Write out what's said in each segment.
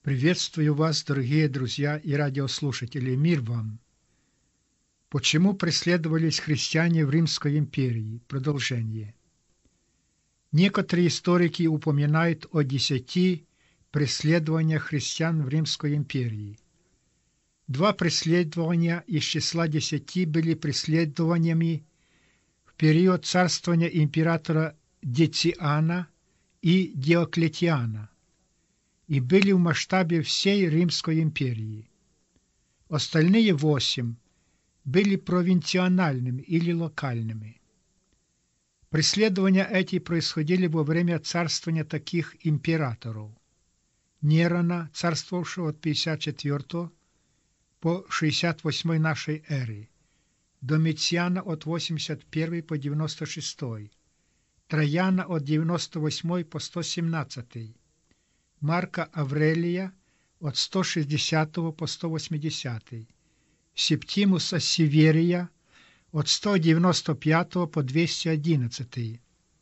Приветствую вас, дорогие друзья и радиослушатели. Мир вам! Почему преследовались христиане в Римской империи? Продолжение. Некоторые историки упоминают о 10 преследованиях христиан в Римской империи. 2 преследования из числа 10 были преследованиями в период царствования императора Дециана и Диоклетиана и были в масштабе всей Римской империи. Остальные 8 были провинциональными или локальными. Преследования эти происходили во время царствования таких императоров: Нерона, царствовавшего от 54 по 68 нашей эры, Домициана от 81 по 96, Траяна от 98 по 117, Марка Аврелия от 160 по 180, Септимуса Северия от 195 по 211,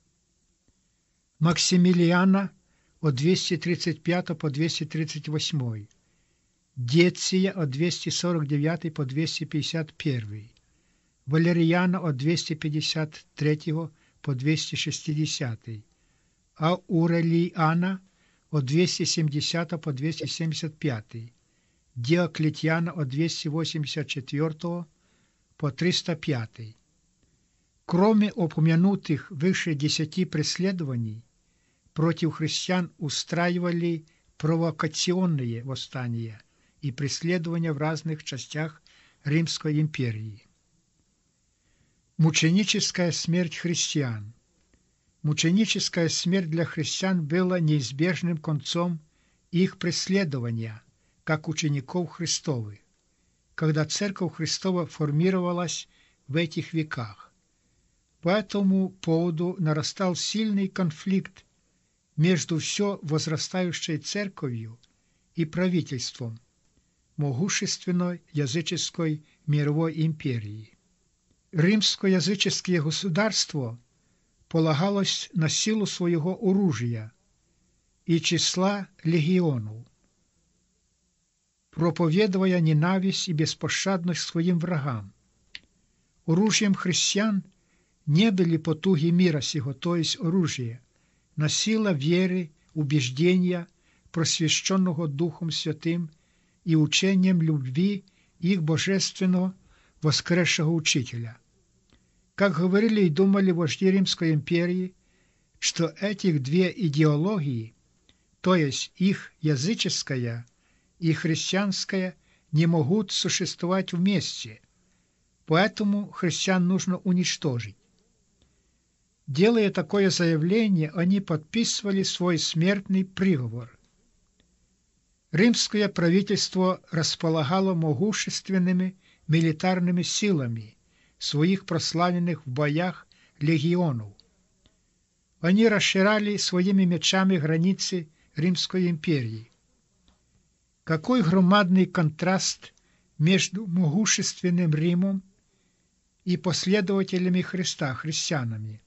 Максимилиана от 235 по 238, Деция от 249 по 251, Валериана от 253 по 260, Аурелиана от 270 по 275, Диоклетиана от 284 по 305. Кроме упомянутых выше 10 преследований, против христиан устраивали провокационные восстания и преследования в разных частях Римской империи. Мученическая смерть христиан. Мученическая смерть для христиан была неизбежным концом их преследования, как учеников Христовых, когда Церковь Христова формировалась в этих веках. По этому поводу нарастал сильный конфликт между все возрастающей Церковью и правительством могущественной языческой мировой империи. Римско-языческое государство полагалось на силу своего оружия и числа легионов, проповедуя ненависть и беспощадность своим врагам. Оружием христиан не были потуги мира сего, то есть оружие, но сила веры, убеждения, просвещенного Духом Святым и учением любви их божественного воскресшего Учителя. Как говорили и думали вожди Римской империи, что этих 2 идеологии, то есть их языческая и христианская, не могут существовать вместе, поэтому христиан нужно уничтожить. Делая такое заявление, они подписывали свой смертный приговор. Римское правительство располагало могущественными милитарными силами своих прославленных в боях легионов. Они расширяли своими мечами границы Римской империи. Какой громадный контраст между могущественным Римом и последователями Христа, христианами.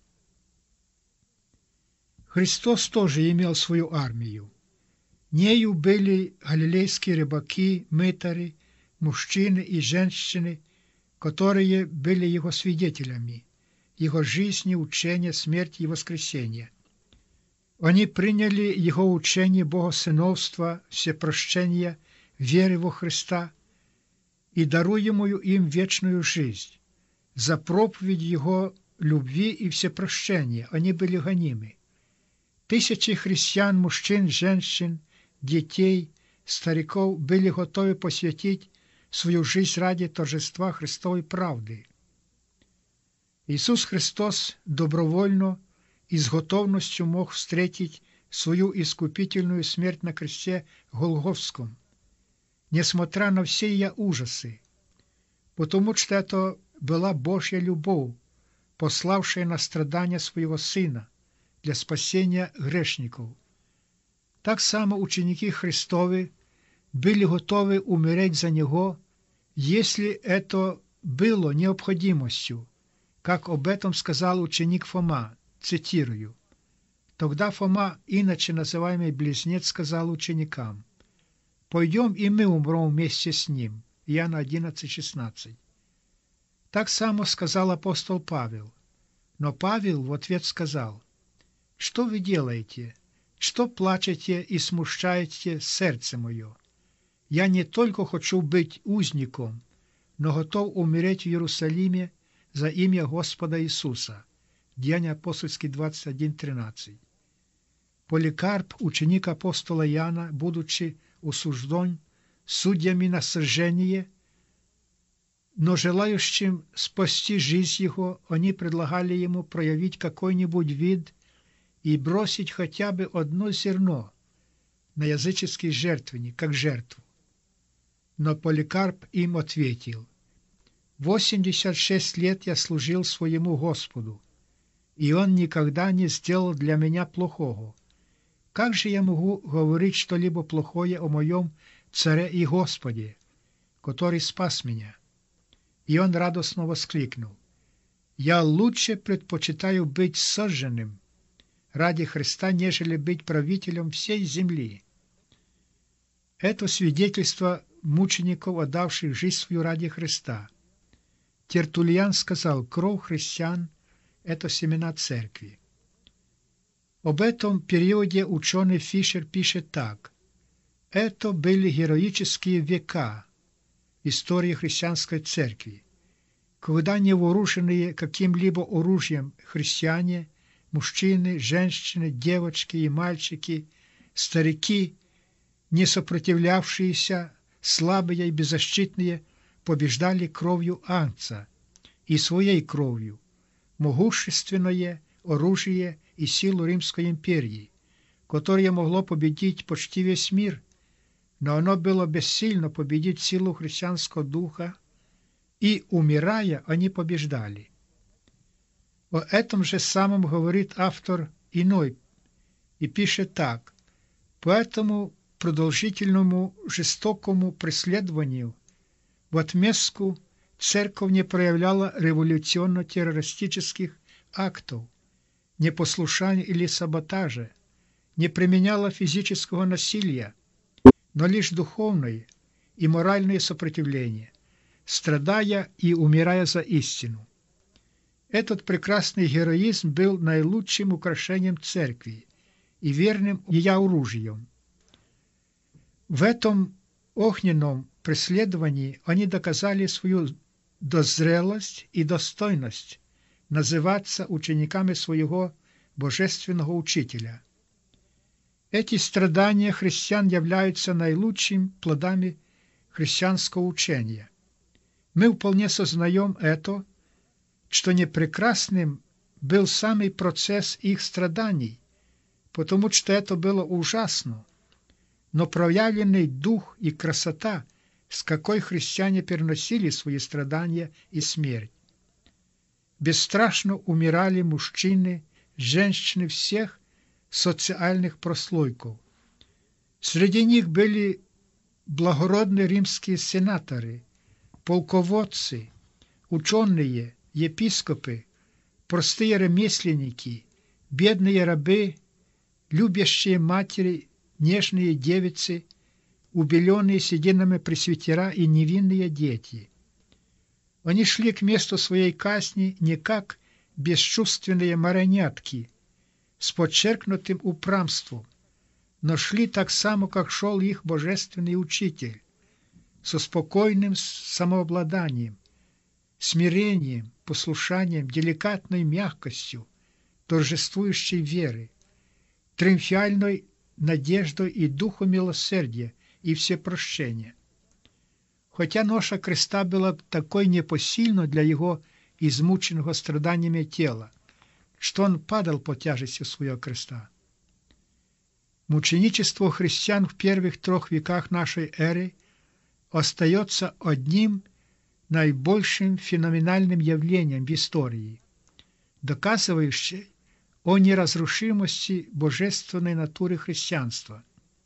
Христос тоже имел свою армию. Нею были галилейские рыбаки, мытари, мужчины и женщины, которые были Его свидетелями, Его жизни, учения, смерти и воскресения. Они приняли Его учение богосыновства, всепрощения, веры во Христа и даруемую им вечную жизнь. За проповедь Его любви и всепрощения они были гонимы. Тысячи христиан, мужчин, женщин, детей, стариков были готовы посвятить свою жизнь ради торжества Христовой правды. Иисус Христос добровольно и с готовностью мог встретить свою искупительную смерть на кресте Голгофском, несмотря на все ее ужасы, потому что это была Божья любовь, пославшая на страдания своего Сына для спасения грешников. Так само ученики Христовы были готовы умереть за Него, если это было необходимостью, как об этом сказал ученик Фома, цитирую. Тогда Фома, иначе называемый Близнец, сказал ученикам: пойдем и мы умрем вместе с ним. Иоанна 11:16. Так само сказал апостол Павел. Но Павел в ответ сказал: «Что вы делаете? Что плачете и смущаете сердце мое? Я не только хочу быть узником, но готов умереть в Иерусалиме за имя Господа Иисуса». Деяния апостольские 21:13. Поликарп, ученик апостола Иоанна, будучи осужден судьями на сожжение, но желающим спасти жизнь его, они предлагали ему проявить какой-нибудь вид и бросить хотя бы одно зерно на языческий жертвенник, как жертву. Но Поликарп им ответил: 86 лет я служил своему Господу, и Он никогда не сделал для меня плохого. Как же я могу говорить что-либо плохое о моем Царе и Господе, который спас меня? И он радостно воскликнул: «Я лучше предпочитаю быть сожженным ради Христа, нежели быть правителем всей земли». Это свидетельство мучеников, отдавших жизнь свою ради Христа. Тертуллиан сказал: «Кровь христиан – это семена церкви». Об этом периоде ученый Фишер пишет так: «Это были героические века истории христианской церкви, когда невооруженные каким-либо оружием христиане, мужчины, женщины, девочки и мальчики, старики, не сопротивлявшиеся, слабые и беззащитные, побеждали кровью Агнца и своей кровью могущественное оружие и силу Римской империи, которое могло победить почти весь мир, но оно было бессильно победить силу христианского духа, и, умирая, они побеждали. О этом же самом говорит автор иной и пишет так: «По этому продолжительному жестокому преследованию в отместку церковь не проявляла революционно-террористических актов, непослушания или саботажа, не применяла физического насилия, но лишь духовное и моральное сопротивление, страдая и умирая за истину». Этот прекрасный героизм был наилучшим украшением церкви и верным ее оружием. В этом огненном преследовании они доказали свою дозрелость и достойность называться учениками своего божественного учителя. Эти страдания христиан являются наилучшими плодами христианского учения. Мы вполне сознаем это, что непрекрасным был самый процесс их страданий, потому что это было ужасно, но проявленный дух и красота, с какой христиане переносили свои страдания и смерть. Бесстрашно умирали мужчины, женщины всех социальных прослойков. Среди них были благородные римские сенаторы, полководцы, ученые, епископы, простые ремесленники, бедные рабы, любящие матери, нежные девицы, убеленные сединами пресвитера и невинные дети. Они шли к месту своей казни не как бесчувственные марионетки с подчеркнутым упрямством, но шли так само, как шел их божественный учитель, со спокойным самообладанием, смирением, послушанием, деликатной мягкостью, торжествующей веры, триумфальной надеждой и духом милосердия и всепрощения. Хотя ноша креста была такой непосильной для его измученного страданиями тела, что он падал под тяжестью своего креста. Мученичество христиан в первых 3 веках нашей эры остается одним наибольшим феноменальным явлением в истории, доказывающим о неразрушимости божественной натуры христианства.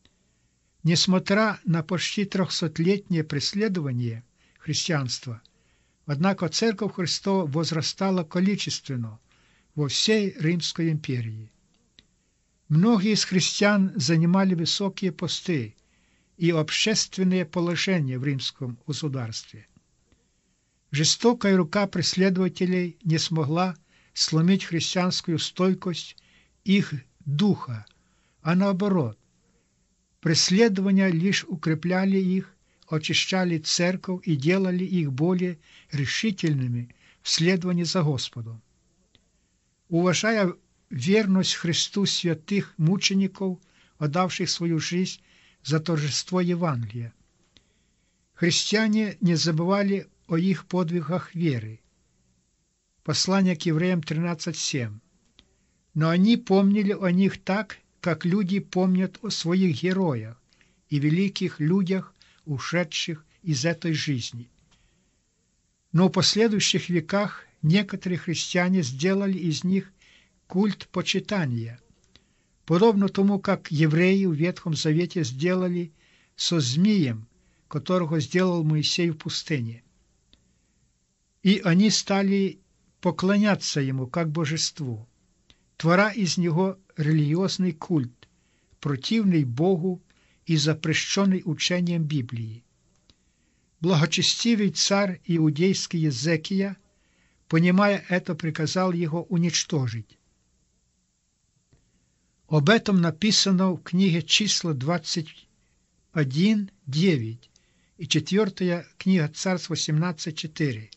Несмотря на почти 300-летнее преследование христианства, однако Церковь Христова возрастала количественно во всей Римской империи. Многие из христиан занимали высокие посты и общественное положение в римском государстве. Жестокая рука преследователей не смогла сломить христианскую стойкость их духа, а наоборот, преследования лишь укрепляли их, очищали церковь и делали их более решительными в следовании за Господом. Уважая верность Христу святых мучеников, отдавших свою жизнь за торжество Евангелия, христиане не забывали о их подвигах веры. Послание к евреям 13:7. Но они помнили о них так, как люди помнят о своих героях и великих людях, ушедших из этой жизни. Но в последующих веках некоторые христиане сделали из них культ почитания, подобно тому, как евреи в Ветхом Завете сделали со змеем, которого сделал Моисей в пустыне. И они стали поклоняться ему как божеству, творя из него религиозный культ, противный Богу и запрещенный учением Библии. Благочестивый царь иудейский Езекия, понимая это, приказал его уничтожить. Об этом написано в книге Числа 21:9 и 4 книга Царств 18:4.